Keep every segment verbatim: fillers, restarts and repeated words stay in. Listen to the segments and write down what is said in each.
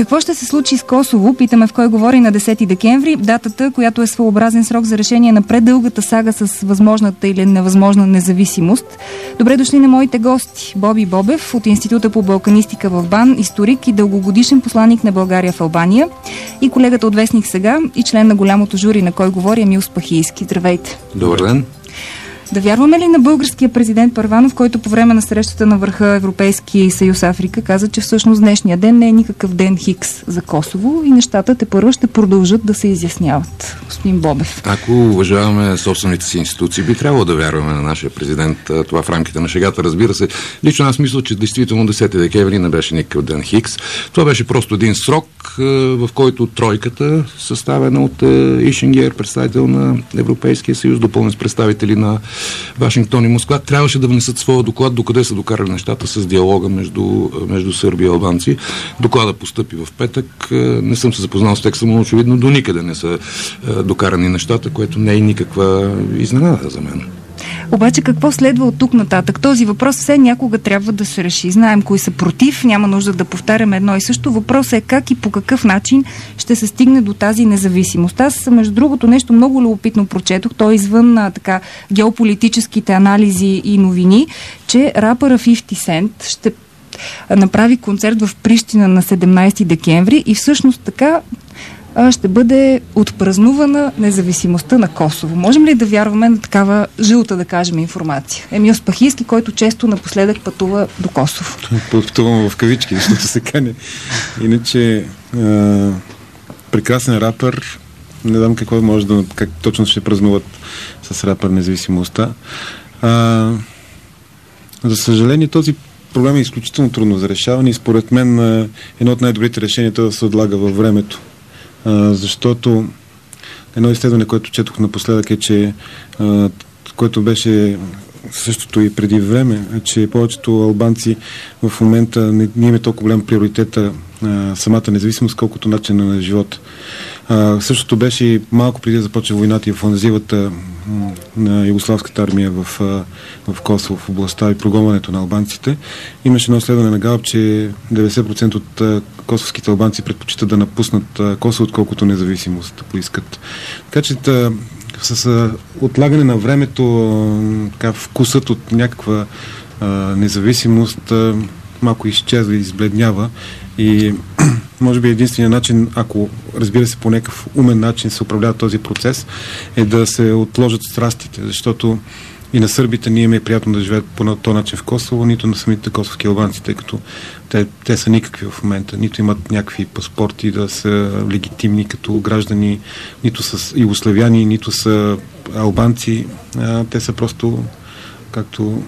Какво ще се случи с Косово? Питаме в кой говори на десети декември. Датата, която е своеобразен срок за решение на преддългата сага с възможната или невъзможна независимост. Добре дошли на моите гости. Боби Бобев от Института по балканистика в БАН, историк и дългогодишен посланик на България в Албания. И колегата от Вестник Сега и член на голямото жури на кой говори Емил Спахийски. Здравейте. Добър ден. Да вярваме ли на българския президент Първанов, който по време на срещата на върха Европейски съюз Африка каза, че всъщност днешния ден не е никакъв ден Хикс за Косово и нещата тепърва ще продължат да се изясняват? Господин Бобев. Ако уважаваме собствените си институции, би трябвало да вярваме на нашия президент. Това в рамките на шегата, разбира се. Лично аз мисля, че действително десети декември не беше никакъв ден Хикс. Това беше просто един срок, в който тройката, съставена от Ишенгер, представител на Европейския съюз, допълнен с представители на Вашингтон и Москва, трябваше да внесат своя доклад, докъде са докарали нещата с диалога между, между сърби и албанци. Доклада постъпи в петък. Не съм се запознал с текста, но очевидно до никъде не са докарани нещата, което не е никаква изненада за мен. Обаче какво следва от тук нататък? Този въпрос все някога трябва да се реши. Знаем кои са против, няма нужда да повтаряме едно и също. Въпросът е как и по какъв начин ще се стигне до тази независимост. Аз, между другото, нещо много любопитно прочетох, то извън а, така геополитическите анализи и новини, че рапъра фифти Cent ще направи концерт в Прищина на седемнайсети декември и всъщност така ще бъде отпразнувана независимостта на Косово. Можем ли да вярваме на такава жълта, да кажем, информация? Емил Спахийски, който често напоследък пътува до Косово. Пътувам в кавички, защото се кане. Иначе а, прекрасен рапър, не знам какво може да, как точно ще празнуват с рапър независимостта. А, за съжаление, този проблем е изключително трудно за решаване и според мен едно от най-добрите решения е да се отлага във времето. Uh, защото едно изследване, което четох напоследък е, че uh, което беше същото и преди време, че повечето албанци в момента не, не има толкова голям приоритет uh, самата независимост, колкото начин на живота. Uh, същото беше и малко преди да започне войната и офанзивата uh, на югославската армия в, uh, в Косово, в областта и прогонването на албанците. Имаше едно следване на Галап, че деветдесет процента от uh, косовските албанци предпочитат да напуснат uh, Косово, отколкото независимост да поискат. Така че uh, с uh, отлагане на времето uh, така, вкусът от някаква uh, независимост uh, малко изчезва и избледнява. И може би единственият начин, ако разбира се по някакъв умен начин се управлява този процес, е да се отложат страстите, защото и на сърбите не им е приятно да живеят по този начин в Косово, нито на самите косовски албанци, тъй като те, те са никакви в момента, нито имат някакви паспорти да са легитимни като граждани, нито са югославяни, нито са албанци, а, те са просто, както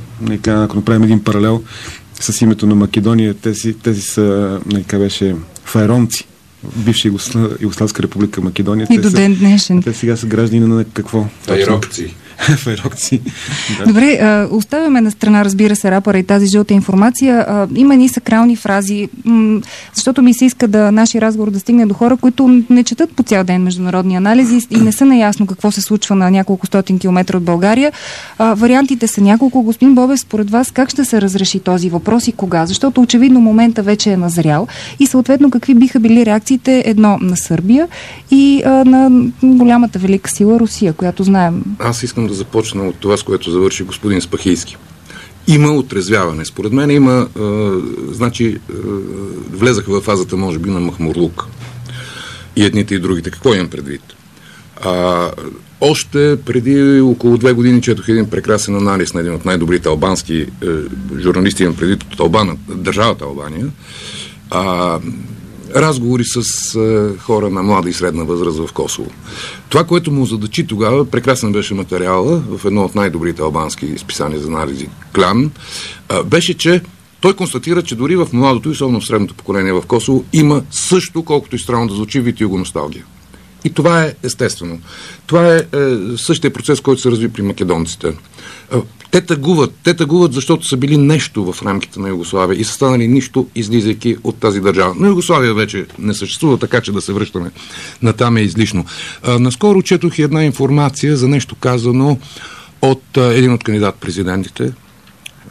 ако направим един паралел с името на Македония, тези, тези са, нека беше, файронци, бивша Югославска република Македония. И до ден днешен. Те сега са граждани на какво? Файрокци. Файрокци. Да. Добре, а, оставяме на страна, разбира се, рапъра и тази жълта информация. А, има ни сакрални фрази, м- защото ми се иска да нашия разговор да стигне до хора, които не четат по цял ден международни анализи и не са наясно какво се случва на няколко стотин километра от България. А, вариантите са няколко. Господин Бобев, според вас как ще се разреши този въпрос и кога? Защото очевидно момента вече е назрял и съответно какви биха били реакциите едно на Сърбия и а, на голямата велика сила Русия, която знаем. Аз искам да започна от това, с което завърши господин Спахийски. Има отрезвяване. Според мен има, е, значи, е, влезаха във фазата, може би, на Махмурлук. И едните и другите. Какво имам предвид? А, още преди около две години четох един прекрасен анализ на един от най-добрите албански е, журналисти, имам предвид от Албана, държавата Албания. А, разговори с е, хора на млада и средна възраст в Косово. Това, което му задачи тогава, прекрасен беше материала в едно от най-добрите албански списания за анализи, Клян, е, беше, че той констатира, че дори в младото и особено в средното поколение в Косово има също, колкото и странно да звучи, вид югоносталгия. И това е естествено. Това е, е същия процес, който се разви при македонците. Е, те тъгуват, те тъгуват, защото са били нещо в рамките на Югославия и са станали нищо, излизайки от тази държава. Но Югославия вече не съществува, така че да се връщаме натам е излишно. Е, наскоро четох една информация за нещо казано от е, един от кандидат-президентите,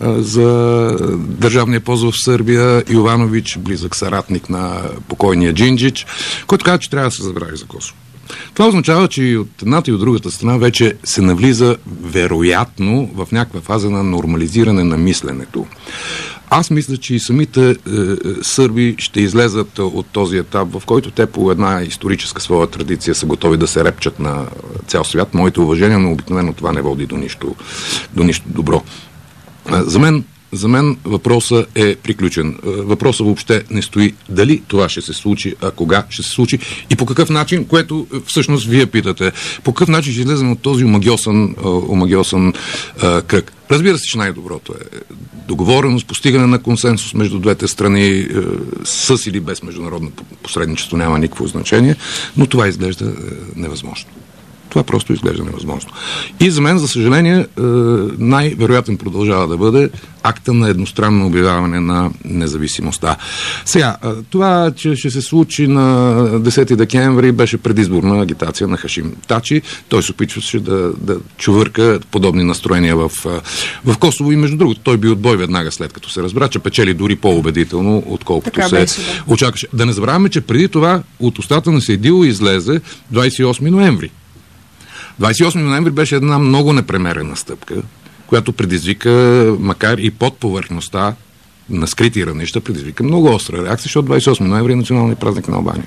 а, за държавния пост в Сърбия, Йованович, близък съратник на покойния Джинджич, който каза, че трябва да се забрави за Косово. Това означава, че и от едната и от другата страна вече се навлиза вероятно в някаква фаза на нормализиране на мисленето. Аз мисля, че и самите е, сърби ще излезат от този етап, в който те по една историческа своя традиция са готови да се репчат на цял свят. Моите уважения, но обикновено това не води до нищо, до нищо добро. За мен За мен въпросът е приключен. Въпросът въобще не стои дали това ще се случи, а кога ще се случи и по какъв начин, което всъщност вие питате. По какъв начин ще излезем от този омагьосан, омагьосан кръг. Разбира се, че най-доброто е договореност, постигане на консенсус между двете страни, с или без международно посредничество няма никакво значение, но това изглежда невъзможно. Това просто изглежда невъзможно. И за мен, за съжаление, най-вероятен продължава да бъде акта на едностранно обявяване на независимостта. Сега, това, че ще се случи на десети декември, беше предизборна агитация на Хашим Тачи. Той се опитваше да, да чувърка подобни настроения в, в Косово и между другото, той би отбой веднага след като се разбра, че печели дори по-убедително, отколкото така се беше, да. очакваше. Да не забравяме, че преди това от устата на Сейдил излезе двадесет и осми ноември. двадесет и осми ноември беше една много непремерена стъпка, която предизвика, макар и под повърхността на скрити равнища, предизвика много остра реакция, защото двадесет и осми ноември е националният празник на Албания.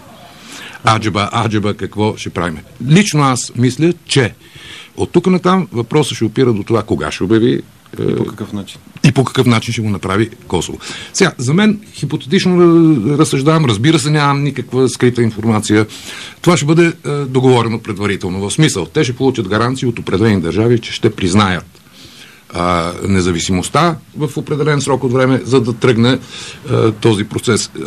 Аджеба, аджеба, какво ще правим? Лично аз мисля, че от тук натам въпросът ще опира до това кога ще обяви и по какъв начин. И по какъв начин ще го направи Косово. Сега, за мен, хипотетично разсъждавам, разбира се, нямам никаква скрита информация. Това ще бъде е, договорено предварително. В смисъл, те ще получат гаранции от определени държави, че ще признаят е, независимостта в определен срок от време, за да тръгне е, този процес. Е,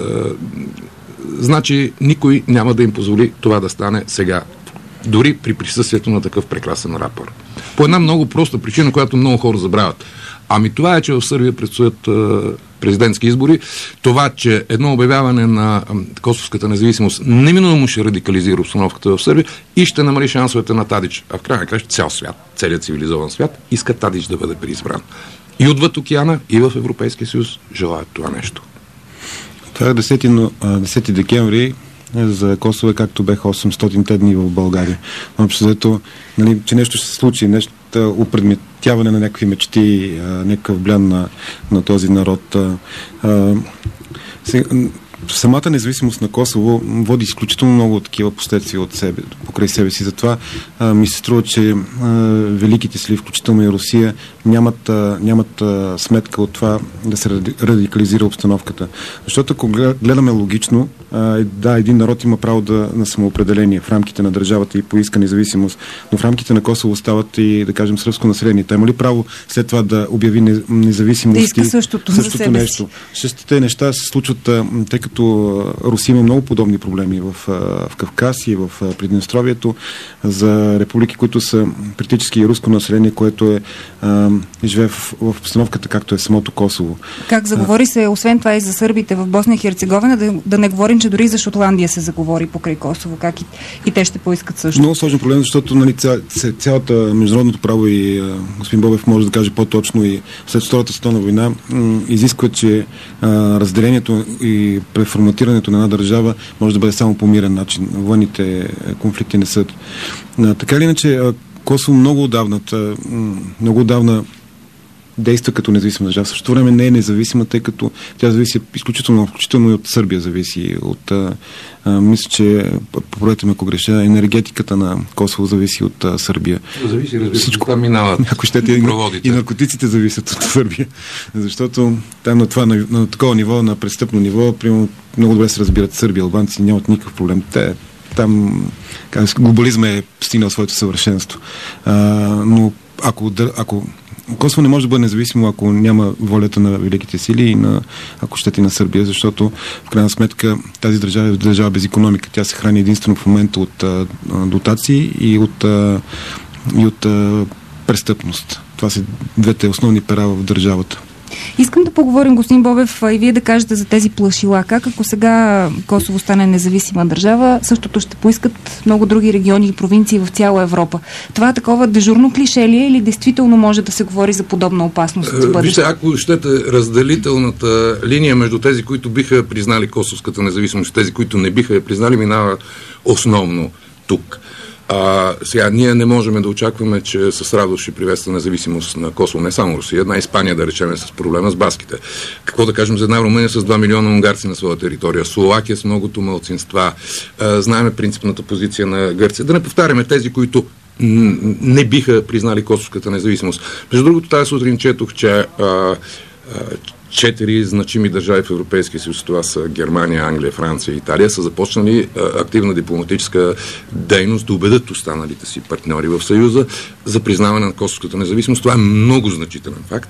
значи, никой няма да им позволи това да стане сега. Дори при присъствието на такъв прекрасен рапър. По една много проста причина, която много хора забравят. Ами това е, че в Сърбия предстоят а, президентски избори. Това, че едно обявяване на а, косовската независимост неминуемо ще радикализира обстановката в Сърбия и ще намали шансовете на Тадич. А в крайна краща цял свят, целият цивилизован свят иска Тадич да бъде преизбран. И отвъд океана, и в Европейския съюз желаят това нещо. Това е десети декември. За Косово, както беха осемстотинте дни в България. Общо заето, нали, че нещо ще се случи, нещо упредметяване на някакви мечти, а, някакъв блян на, на този народ. А, а, сега, самата независимост на Косово води изключително много такива последствия от себе, покрай себе си. Затова а, ми се струва, че а, великите сили, включително и Русия, нямат, а, нямат а, сметка от това да се радикализира обстановката. Защото ако гледаме логично, а, да, един народ има право да, на самоопределение в рамките на държавата и поиска независимост, но в рамките на Косово остават и, да кажем, сръбско население. Та има ли право след това да обяви независимост? Да иска същото, същото за нещо. Същите неща се случват, тъй като Русия има много подобни проблеми в, в Кавказ и в Приднестровието за републики, които са практически руско население, което е а, живее в, в обстановката, както е самото Косово. Как заговори се, освен това и за сърбите в Босна и Херцеговина, да, да не говорим, че дори за Шотландия се заговори покрай Косово, как и, и те ще поискат също. Много сложен проблем, защото нали, ця, цялата международното право и а, господин Бобев може да каже по-точно и след Втората световна война м, изисква, че а, разделението и преформатирането на една държава може да бъде само по мирен начин. Военните конфликти не са. А, така или иначе, Косово много отдавна, много отдавна действа като независима държава. В същото време не е независима, тъй като тя зависи изключително, включително и от Сърбия зависи. От, а, а, мисля, че, поправете ме ако греша, енергетиката на Косово зависи от а, Сърбия. Зависи, разбира се, там минават ако щете, и, и наркотиците зависят от Сърбия. Защото там на, това, на, на такова ниво, на престъпно ниво, примерно, много добре се разбират сърби, албанци, нямат никакъв проблем. Те, там глобализма е стигнал своето съвършенство. А, но ако, ако Косово не може да бъде независимо, ако няма волята на великите сили и на, ако щете, на Сърбия, защото в крайна сметка тази държава е държава без икономика. Тя се храни единствено в момента от а, дотации и от, а, и от а, престъпност. Това са двете основни пера в държавата. Искам да поговорим, господин Бобев, и вие да кажете за тези плашила. Как ако сега Косово стане независима държава, същото ще поискат много други региони и провинции в цяла Европа. Това е такова дежурно клише ли е или действително може да се говори за подобна опасност в бъдеще? Вижте, ако щете, разделителната линия между тези, които биха признали косовската независимост, тези, които не биха я признали, минава основно тук. А, сега, ние не можем да очакваме, че с радост ще приветства независимост на Косово, не само Русия, една Испания, да речем, с проблема с баските. Какво да кажем за една Румъния с два милиона унгарци на своя територия, Словакия с многото малцинства, а, знаеме принципната позиция на Гърция. Да не повтаряме тези, които не биха признали косовската независимост. Между другото, тази сутрин четох, че а, а, четири значими държави в Европейския съюз, това са Германия, Англия, Франция и Италия, са започнали а, активна дипломатическа дейност да убедят останалите си партньори в Съюза за признаване на косовската независимост. Това е много значителен факт.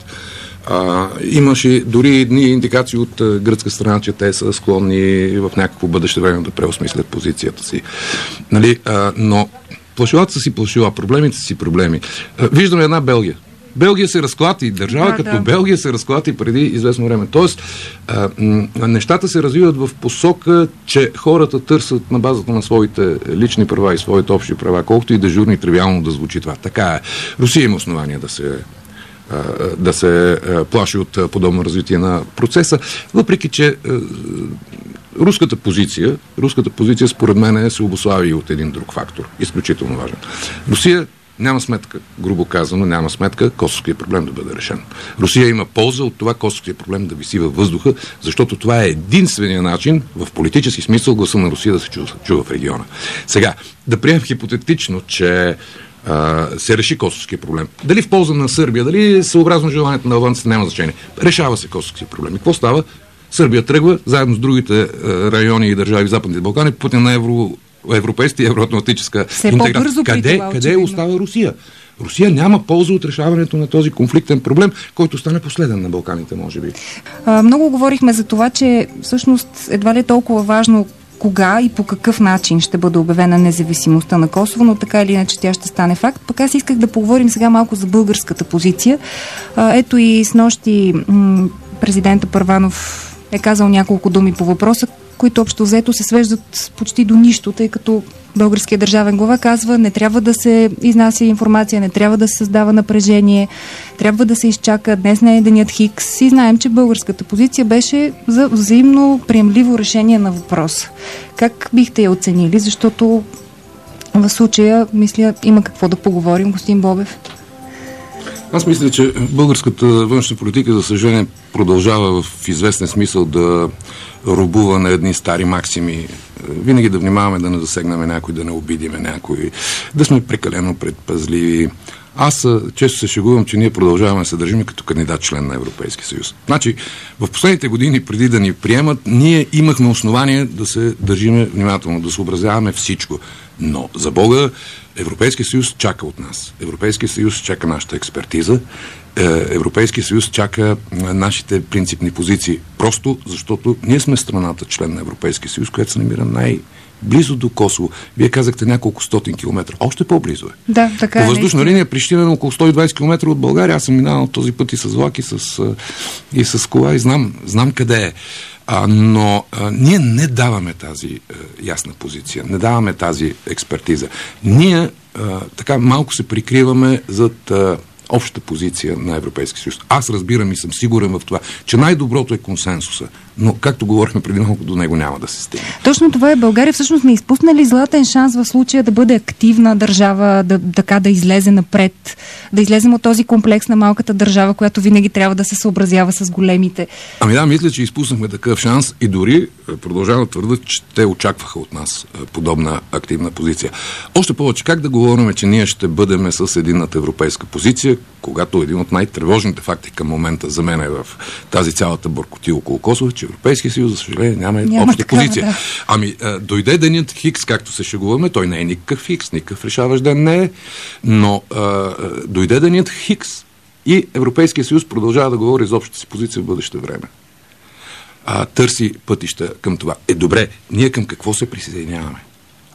А, имаше дори едни индикации от а, гръцка страна, че те са склонни в някакво бъдеще време да преосмислят позицията си. Нали? А, но плашилата са си плашила, проблемите са си проблеми. А, виждаме една Белгия. Белгия се разклати, държава да, като да. Белгия се разклати преди известно време. Тоест, а, м- нещата се развиват в посока, че хората търсят на базата на своите лични права и своите общи права, колкото и дежурно и тривиално да звучи това. Така е. Русия има основания да се, а, да се а, плаши от а, подобно развитие на процеса, въпреки че а, руската позиция, руската позиция според мен се обуславя и от един друг фактор, изключително важен. Русия няма сметка, грубо казано, няма сметка косовският проблем да бъде решен. Русия има полза от това косовският проблем да виси във въздуха, защото това е единствения начин в политически смисъл гласа на Русия да се чува, чува в региона. Сега, да приемем хипотетично, че а, се реши косовския проблем. Дали в полза на Сърбия, дали съобразно желанието на албанците, няма значение. Решава се косовския проблем. И какво става? Сърбия тръгва, заедно с другите а, райони и държави в Западните Балкани, по пътя на евро европейска и евроатлантическа интеграция. Къде, къде остава Русия? Русия няма полза от решаването на този конфликтен проблем, който стане последен на Балканите, може би. А, много говорихме за това, че всъщност едва ли е толкова важно кога и по какъв начин ще бъде обявена независимостта на Косово, но така или иначе тя ще стане факт. Пък аз исках да поговорим сега малко за българската позиция. А, ето и снощи м- президента Първанов е казал няколко думи по въпроса, които общо взето се свеждат почти до нищо, тъй като българският държавен глава казва, не трябва да се изнася информация, не трябва да се създава напрежение, трябва да се изчака, днес не е денят Хикс. И знаем, че българската позиция беше за взаимно приемливо решение на въпроса. Как бихте я оценили? Защото в случая, мисля, има какво да поговорим, господин Бобев. Аз мисля, че българската външна политика, за съжаление, продължава в известен смисъл да робува на едни стари максими. Винаги да внимаваме да не засегнаме някой, да не обидиме някой, да сме прекалено предпазливи. Аз често се шегувам, че ние продължаваме да се държим като кандидат член на Европейския съюз. Значи, в последните години, преди да ни приемат, ние имахме основание да се държиме внимателно, да съобразяваме всичко. Но, за Бога, Европейския съюз чака от нас. Европейския съюз чака нашата експертиза. Европейския съюз чака нашите принципни позиции. Просто защото ние сме страната член на Европейския съюз, която се намира най- близо до Косово. Вие казахте няколко стотин километра. Още по-близо е. Да, така е. По въздушна линия Прищина на около сто и двадесет километра от България. Аз съм минал този път и с влак, и с, и с кола и знам, знам къде е. А, но а, ние не даваме тази а, ясна позиция, не даваме тази експертиза. Ние а, така малко се прикриваме зад а, общата позиция на Европейския съюз. Аз разбирам и съм сигурен в това, че най-доброто е консенсуса, но както говорихме преди малко, до него няма да се стигне. Точно това е. България всъщност не изпусна ли златен шанс в случая да бъде активна държава, да, така да излезе напред, да излезем от този комплекс на малката държава, която винаги трябва да се съобразява с големите? Ами да, мисля, че изпуснахме такъв шанс и дори продължавам да твърда, че те очакваха от нас подобна активна позиция. Още повече, как да говорим, че ние ще бъдем с единната европейска позиция, когато един от най-тревожните факти към момента за мен е в тази цялата бъркотия около Косово, че Европейския съюз, за съжаление, няма, няма обща такава, позиция. Да. Ами, а, дойде денят Хикс, както се шегуваме, той не е никакъв Хикс, никакъв решаващ ден не е, но а, дойде денят Хикс и Европейския съюз продължава да говори за общата си позиция в бъдеще време. А, търси пътища към това. Е, добре, ние към какво се присъединяваме?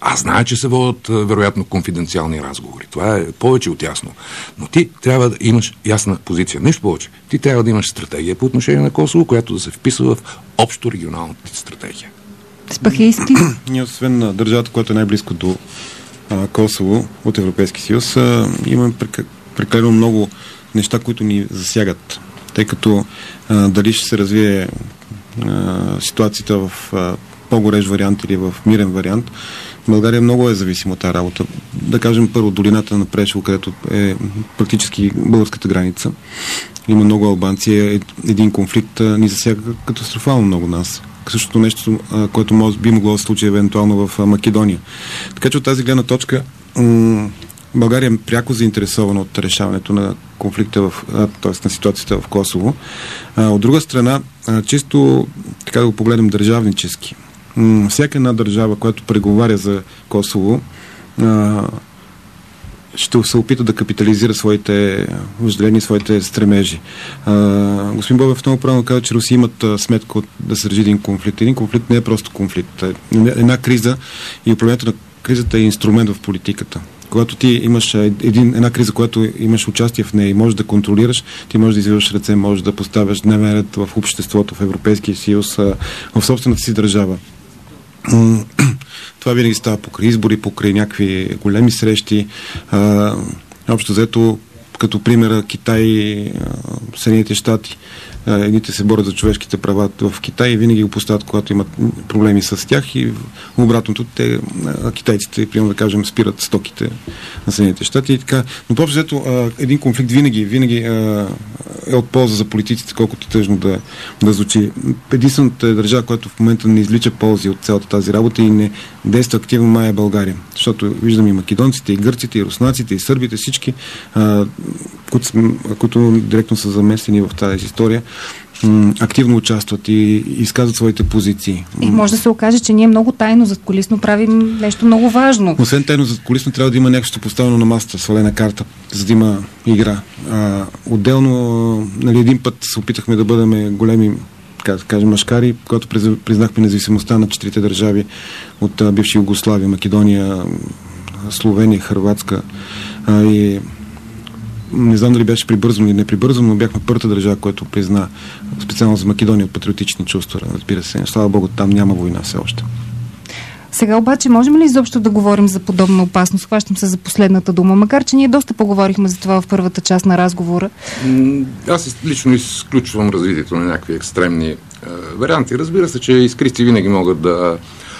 Аз знае, че се водят вероятно конфиденциални разговори. Това е повече от ясно. Но ти трябва да имаш ясна позиция. Нищо повече. Ти трябва да имаш стратегия по отношение на Косово, която да се вписва в общо регионалната стратегия. Спахийски? Ние, освен на държавата, която е най-близко до а, Косово от Европейски съюз, а, имаме прекалено много неща, които ни засягат. Тъй като а, дали ще се развие а, ситуацията в а, по-горещ вариант или в мирен вариант, България много е зависима от тази работа. Да кажем първо долината на Прешево, където е практически българската граница. Има много албанци. Един конфликт а, ни засяга катастрофално много нас. Същото нещо, а, което може, би могло да се случи евентуално в а, Македония. Така че от тази гледна точка м- България е пряко заинтересована от решаването на конфликта, в, т.е. на ситуацията в Косово. А, от друга страна, а, чисто така да го погледнем държавнически. М- всяка една държава, която преговаря за Косово, а, ще се опита да капитализира своите въжделения, своите стремежи. А, господин Бобев много правилно каза, че Руси имат а, сметка от, да се реши един конфликт. Един конфликт не е просто конфликт. Една криза и управлението на кризата е инструмент в политиката. Когато ти имаш един, една криза, която имаш участие в нея и можеш да контролираш, ти можеш да извиваш ръце, можеш да поставяш дневен ред в обществото, в Европейския съюз, в собствената си държава. Това винаги става покрай избори, покрай някакви големи срещи. Общо взето, като примера Китай, Съединените щати, едните се борят за човешките права в Китай и винаги го поставят, когато имат проблеми с тях, и обратното, те, китайците, примерно да кажем, спират стоките на Съединените щати и така. Но по общо един конфликт винаги, винаги е от полза за политиците, колкото тъжно да, да звучи. Единствената е държава, която в момента не извлича ползи от цялата тази работа и не действа активно, май е България. Защото виждам и македонците, и гърците, и руснаците, и сърбите, всички, а, които, които директно са заместени в тази история, м- активно участват и изказват своите позиции. И може да се окаже, че ние много тайно задкулисно правим нещо много важно. Освен тайно задкулисно, трябва да има нещо поставено на масата, свалена карта, за да има игра. А, отделно, нали, един път се опитахме да бъдем големи, как да кажем, машкари, когато признахме независимостта на четирите държави от а, бивши Югославия, Македония, Словения, Хърватска, а, и не знам дали беше прибързано или не прибързано, но бяхме първата държава, която призна специално за Македония от патриотични чувства, разбира се. Слава Богу, там няма война все още. Сега обаче можем ли изобщо да говорим за подобна опасност? Хващам се за последната дума, макар че ние доста поговорихме за това в първата част на разговора. Аз лично изключвам развитието на някакви екстремни е, варианти. Разбира се, че изкрици винаги могат да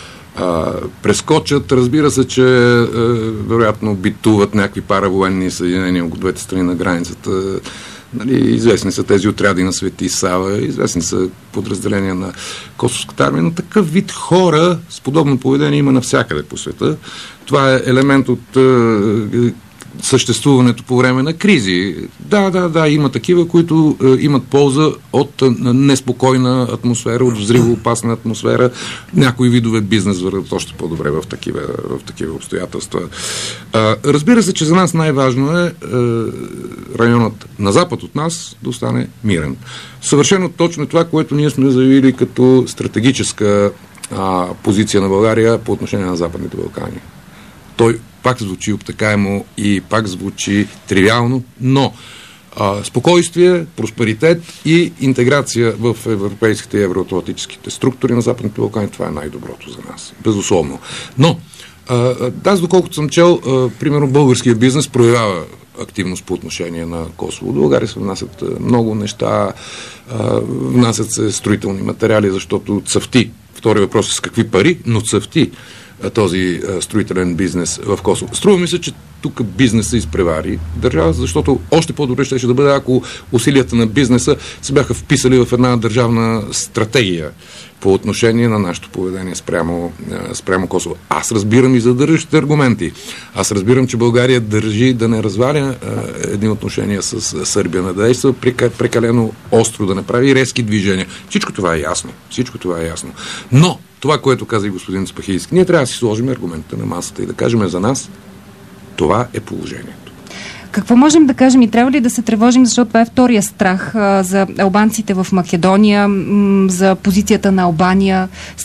А, прескочат. Разбира се, че е, вероятно битуват някакви паравоенни съединения от двете страни на границата. Нали, известни са тези отряди на Свети Сава, известни са подразделения на Косовската армия, но такъв вид хора с подобно поведение има навсякъде по света. Това е елемент от е, съществуването по време на кризи. Да, да, да, има такива, които е, имат полза от е, неспокойна атмосфера, от взривоопасна атмосфера. Някои видове бизнес върват още по-добре в такива, в такива обстоятелства. А, разбира се, че за нас най-важно е, е районът на запад от нас да остане мирен. Съвършено точно това, което ние сме заявили като стратегическа а, позиция на България по отношение на Западните Балкани. Той пак звучи обтекаемо и пак звучи тривиално, но а, спокойствие, просперитет и интеграция в европейските и евроатлантическите структури на Западните Балкани, това е най-доброто за нас. Безусловно. Но, а, аз доколкото съм чел, а, примерно българския бизнес проявява активност по отношение на Косово. До България се внасят много неща, а, внасят се строителни материали, защото цъфти. Втори въпрос е с какви пари, но цъфти този а, строителен бизнес в Косово. Струва ми се, че тук бизнеса изпревари държава, защото още по-добре ще, ще да бъде, ако усилията на бизнеса се бяха вписали в една държавна стратегия по отношение на нашето поведение спрямо, а, спрямо Косово. Аз разбирам и задържащите аргументи. Аз разбирам, че България държи да не разваля а, едни отношения с а, Сърбия, да действа прекалено остро, да не прави резки движения. Всичко това е ясно. Всичко това е ясно. Но това, което каза и господин Спахийски, ние трябва да си сложим аргументите на масата и да кажем за нас, това е положението. Какво можем да кажем и трябва ли да се тревожим, защото това е втория страх а, за албанците в Македония, м- за позицията на Албания след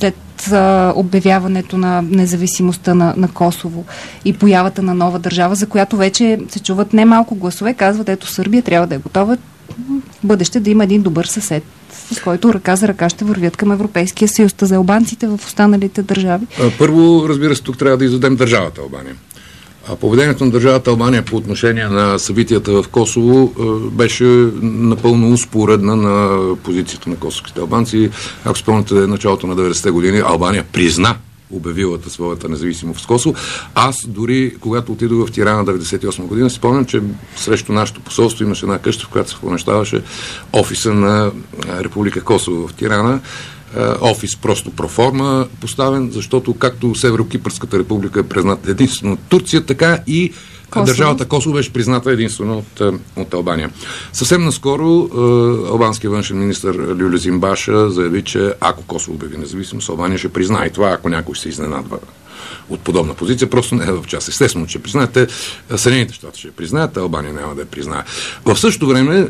а, обявяването на независимостта на, на Косово и появата на нова държава, за която вече се чуват немалко гласове, казват, ето Сърбия трябва да е готова в бъдеще да има един добър съсед, с който ръка за ръка ще вървят към Европейския съюз. За албанците в останалите държави? Първо, разбира се, тук трябва да изведем държавата Албания. А поведението на държавата Албания по отношение на събитията в Косово беше напълно успоредна на позицията на косовските албанци. Ако спомняте, началото на деветдесетте години Албания призна обявилата своята независимост в Косово. Аз дори, когато отидох в Тирана деветдесет и осма година, си спомням, че срещу нашето посолство имаше една къща, в която се помещаваше офиса на Република Косово в Тирана. Офис просто проформа поставен, защото както Северо-Кипърската република е призната единствено от Турция, така и Косово. Държавата Косово беше призната единствено от, от Албания. Съвсем наскоро албанският външен министър Люлезим Баша заяви, че ако Косово обяви независимост, Албания ще признае това, ако някой се изненадва от подобна позиция, просто не е в час. Естествено, че признаете, Съединените щати ще признаят, а Албания няма да я признае. В същото време,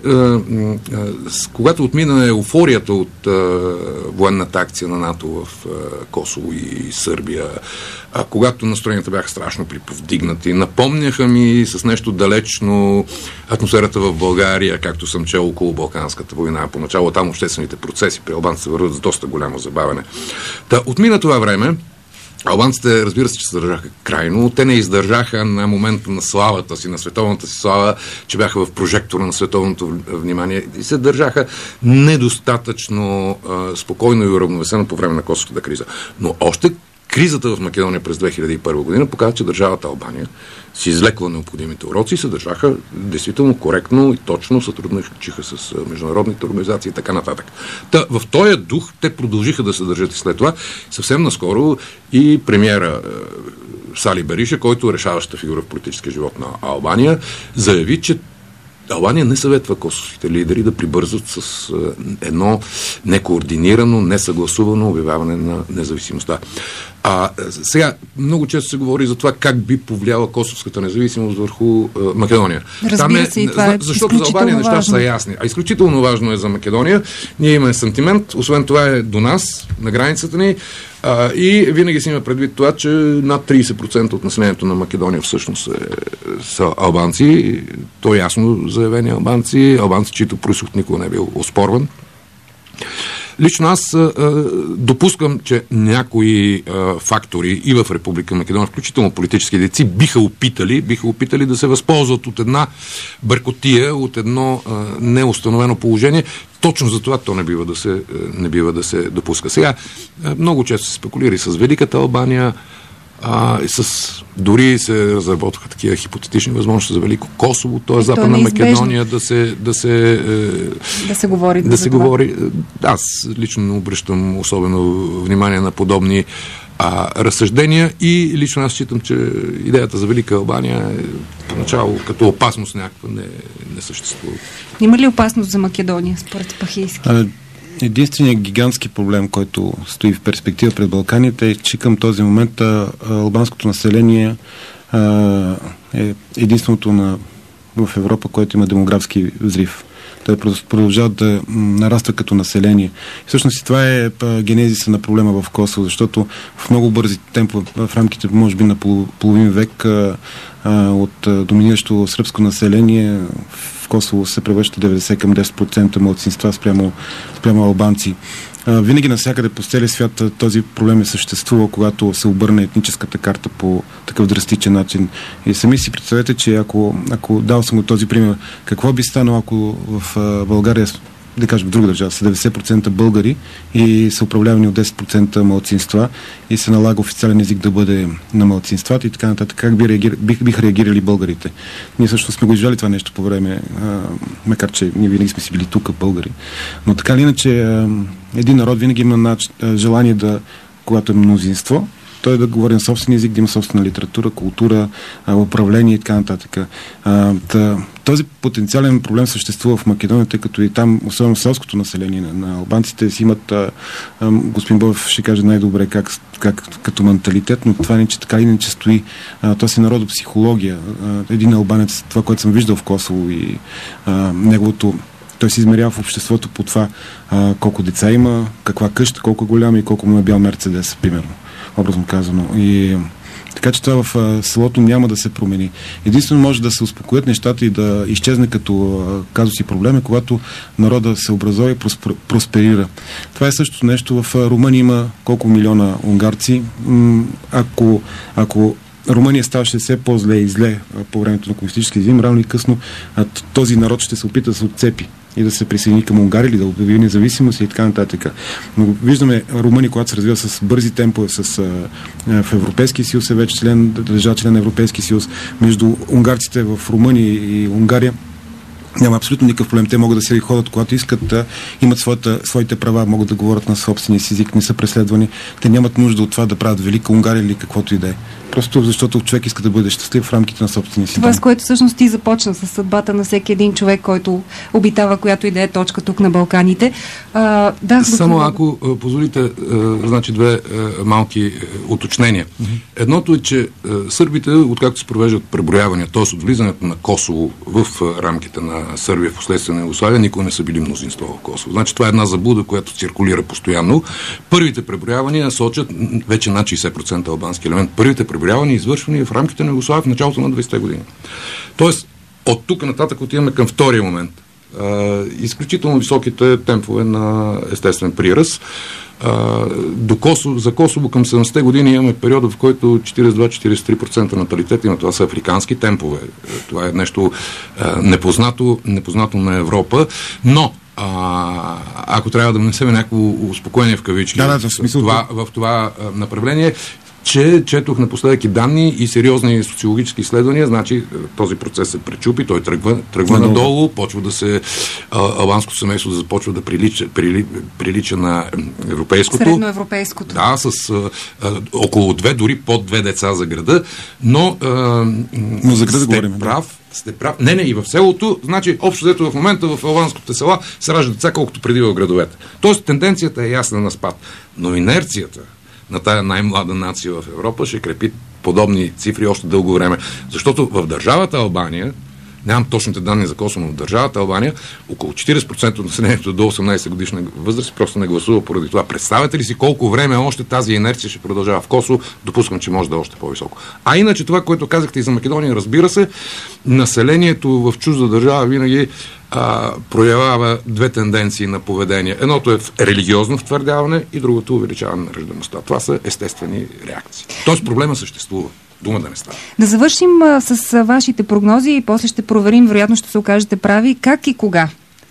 когато отмина еуфорията от военната акция на НАТО в Косово и Сърбия, когато настроенията бяха страшно приповдигнати, напомняха ми с нещо далечно атмосферата в България, както съм чел около Балканската война. Поначало там обществените процеси при албанците върват с доста голямо забавяне. Та, отмина това време. Албанците, разбира се, че се държаха крайно. Те не издържаха на момента на славата си, на световната си слава, че бяха в прожектора на световното внимание и се държаха недостатъчно а, спокойно и уравновесено по време на косовската криза. Но още кризата в Македония през две хиляди и първа година показва, че държавата Албания си излекла необходимите уроци и се държаха действително коректно и точно, сътрудничиха с международните организации и така нататък. Та, в този дух те продължиха да се държат и след това. Съвсем наскоро и премиера Сали Бериша, който е решаваща фигура в политическия живот на Албания, заяви, че Албания не съветва косовските лидери да прибързат с едно некоординирано, несъгласувано обявяване на независимостта. А сега много често се говори за това как би повлияла косовската независимост върху а, Македония. Разбира се, и това е защото за Албания нещата са ясни. А изключително важно е за Македония. Ние имаме сантимент, освен това е до нас, на границата ни, а, и винаги си има предвид това, че над трийсет процента от населението на Македония всъщност е, са албанци. То е ясно заявени албанци, албанци, чието произход никога не е бил оспорван. Лично аз а, допускам, че някои а, фактори и в Република Македония, включително политически дейци, биха опитали, биха опитали да се възползват от една бъркотия, от едно а, неустановено положение. Точно за това то не бива да се, не бива да се допуска. Сега, а, много често се спекулира и с Великата Албания, А, и с, дори се разработваха такива хипотетични възможности за Велико Косово, т.е. Западна Македония да се да се, е, да се говори. Да се говори. Аз лично не обръщам особено внимание на подобни а, разсъждения и лично аз считам, че идеята за Велика Албания е поначало като опасност някаква не, не съществува. Има ли опасност за Македония според Спахийски? Единственият гигантски проблем, който стои в перспектива пред Балканите, е, че към този момент а, албанското население а, е единственото на, в Европа, което има демографски взрив. Той продължава да нараства като население. И всъщност и това е а, генезиса на проблема в Косово, защото в много бързи темпове, в рамките може би на пол, половин век а, а, от а, доминиращо сръбско население в Косово се превръща деветдесет към десет процента малцинства спрямо, спрямо албанци. А, винаги навсякъде по целия свят този проблем е съществувал, когато се обърне етническата карта по такъв драстичен начин. И сами си представете, че ако, ако дал съм го този пример, какво би станало, ако в а, България, да кажем в друга държава, са деветдесет процента българи и са управлявани от десет процента малцинства и се налага официален език да бъде на малцинствата и така нататък. Как би реагир... бих, бих реагирали българите? Ние също сме го изжали това нещо по време, а, макар че ние винаги сме си били тук българи. Но така или иначе, а, един народ винаги има нач... желание да, когато е мнозинство, той да говори на собствен език, да има собствена литература, култура, управление и така нататък. А, да, този потенциален проблем съществува в Македония, тъй като и там, особено селското население на, на албанците си имат, а, а, господин Боев ще каже най-добре как, как като менталитет, но това не че така иначе стои. А, то си народопсихология. А, един албанец, това, което съм виждал в Косово и а, неговото той се измерява в обществото по това а, колко деца има, каква къща, колко е голяма и колко му е бял Мерцедес, примерно, образно казано. И така че това в а, селото няма да се промени. Единствено може да се успокоят нещата и да изчезне като а, казус и проблем, когато народа се образува и проспер, просперира. Това е същото нещо. В а, Румъния има колко милиона унгарци. М- ако, ако Румъния ставаше все по-зле и зле а, по времето на комунистическия режим, рано и късно а, този народ ще се опита да се отцепи и да се присъедини към Унгария или да обяви независимост и така нататък. Но виждаме Румъния, когато се развива с бързи темпове с, а, в Европейския съюз, е вече член, държава член на Европейския съюз. Между унгарците в Румъния и Унгария няма абсолютно никакъв проблем. Те могат да се ходят, когато искат, да имат своята, своите права, могат да говорят на собствения си език, не са преследвани. Те нямат нужда от това да правят Велика Унгария или каквото и да е. Просто защото човек иска да бъде щастлив в рамките на собствения си това, дом. с което всъщност ти започна с съдбата на всеки един човек, който обитава която и да е точка тук на Балканите. А, да, Само ако а, позволите, а, значи две а, малки а, уточнения. Mm-hmm. Едното е, че а, сърбите, откакто се провеждат преброявания, т.е. от влизането на Косово в а, рамките на Сърбия в последствие на Югославия, никога не са били мнозинство в Косово. Значи това е една заблуда, която циркулира постоянно. Първите преброявания сочат вече над шейсет процента албански елемент. Първите преброявания, извършвани в рамките на Югославия в началото на двайсетте години. Тоест, от тук нататък отиваме към втория момент. А, изключително високите темпове на естествен приръст. А, до Косово, за Косово към седемдесетте години имаме периода, в който четирийсет и два до четирийсет и три процента наталитет има. Това са африкански темпове. Това е нещо а, непознато, непознато на Европа, но А, ако трябва да внесем някакво успокоение в кавички да, да, в, смисъл, това, в това а, направление, че четох напоследък и данни и сериозни социологически изследвания, значи този процес се пречупи, той тръгва, тръгва no, надолу, почва да се а, албанско семейство започва да прилича, прили, прилича на европейското. Средноевропейското. Да, с а, а, около две, дори под две деца за града, но, а, но за града сте говорим, прав, да. Сте прав. Не, не, и в селото, значи общо взето в момента в албанските села се раждат деца, колкото преди в градовете. Тоест тенденцията е ясна на спад, но инерцията на тая най-млада нация в Европа ще крепи подобни цифри още дълго време. Защото в държавата Албания, нямам точните данни за Косово, но в държавата Албания около четирийсет процента от населението до осемнайсет годишна възраст просто не гласува поради това. Представете ли си колко време още тази инерция ще продължава в Косово? Допускам, че може да е още по-високо. А иначе това, което казахте и за Македония, разбира се, населението в чужда държава винаги а, проявява две тенденции на поведение. Едното е религиозно втвърдяване и другото увеличаване на раждаемостта. Това са естествени реакции. Тоест проблема съществува. Дума да не става. Да завършим а, с а, вашите прогнози и после ще проверим, вероятно ще се окажете прави, как и кога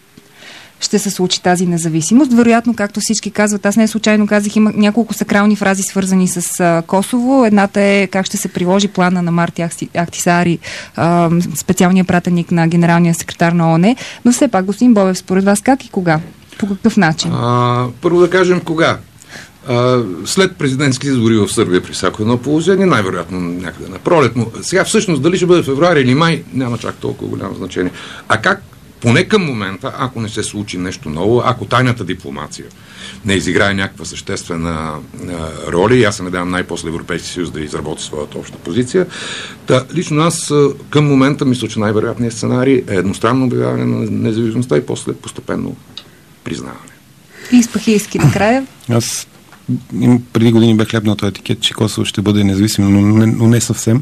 ще се случи тази независимост. Вероятно, както всички казват, аз не случайно казах, има няколко сакрални фрази свързани с а, Косово. Едната е как ще се приложи плана на Марти Ахтисари, а, специалния пратеник на генералния секретар на ООН. Но все пак, господин Бобев, според вас как и кога? По какъв начин? А, първо да кажем кога. А, след президентски избори в Сърбия при всяко едно положение, най-вероятно някъде на пролет. Но сега всъщност дали ще бъде февруари или май, няма чак толкова голямо значение. А как? Поне към момента, ако не се случи нещо ново, ако тайната дипломация не изиграе някаква съществена а, роля, и аз се надявам най-после Европейски съюз да изработи своята обща позиция, та, лично аз а, към момента мисля, че най-вероятният сценарий е едностранно обявяване на независимостта и после постепенно признаване. И Спахийски накрая. Аз преди години бе хлебнал този етикет, че Косово ще бъде независимо, но не, но не съвсем.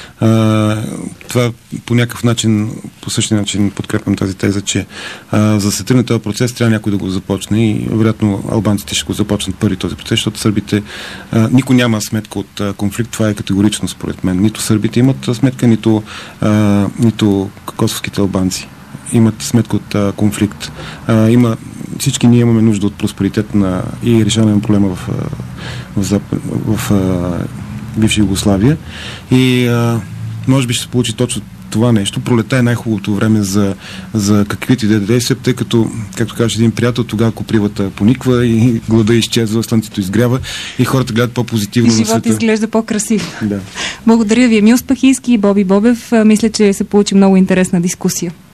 А, това по някакъв начин, по същия начин подкрепям тази теза, че а, за да се тръгне този процес, трябва някой да го започне и вероятно албанците ще го започнат първи този процес, защото сърбите, а, никой няма сметка от а, конфликт, това е категорично според мен. Нито сърбите имат сметка, нито, а, нито косовските албанци имат сметка от а, конфликт. А, има, всички ние имаме нужда от просперитет на, и решаване на проблема в, в, в, в а, бивша Югославия. И а, може би ще се получи точно това нещо. Пролета е най-хубавото време за, за каквито и да действия, тъй като, както казваш един приятел, тогава копривата пониква и глада изчезва, слънцето изгрява и хората гледат по-позитивно на света. И живот изглежда по-красив. Да. Благодаря ви, Емил Спахийски и Боби Бобев. Мисля, че се получи много интересна дискусия.